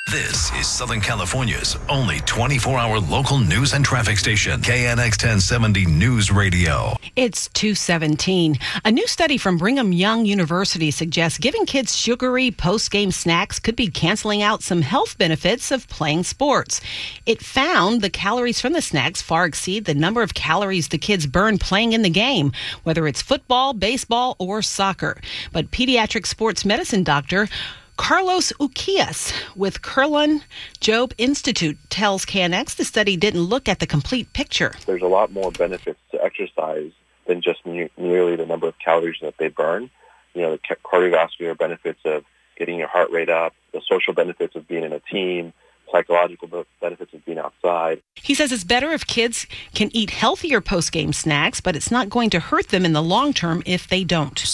This is Southern California's only 24-hour local news and traffic station, KNX 1070 News Radio. It's 2:17. A new study from Brigham Young University suggests giving kids sugary post-game snacks could be canceling out some health benefits of playing sports. It found the calories from the snacks far exceed the number of calories the kids burn playing in the game, whether it's football, baseball, or soccer. But pediatric sports medicine doctor Carlos Uquias with Kerlan-Jobe Institute tells KNX the study didn't look at the complete picture. There's a lot more benefits to exercise than just merely the number of calories that they burn. You know, the cardiovascular benefits of getting your heart rate up, the social benefits of being in a team, psychological benefits of being outside. He says it's better if kids can eat healthier post-game snacks, but it's not going to hurt them in the long term if they don't.